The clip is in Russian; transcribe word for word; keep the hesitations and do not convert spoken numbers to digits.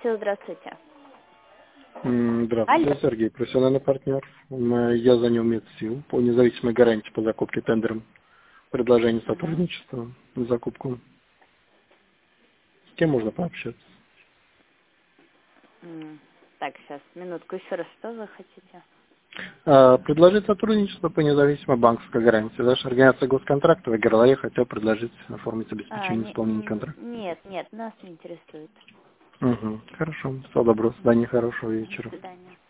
Медсил, здравствуйте. М, Здравствуйте, Алло. Сергей, профессиональный партнер. М, Я занял Медсил по независимой гарантии по закупке тендером. Предложение Угу. сотрудничества на закупку. С кем можно пообщаться? М, Так, сейчас, минутку, еще раз, что вы хотите? А, предложить сотрудничество по независимой банковской гарантии. Наша организация госконтракта выиграла, я хотел предложить оформить А, обеспечение не, исполнения м, контракта. нет, нет, нас не интересует. Угу. Хорошо, всего доброго, до свидания, хорошего До вечера. свидания.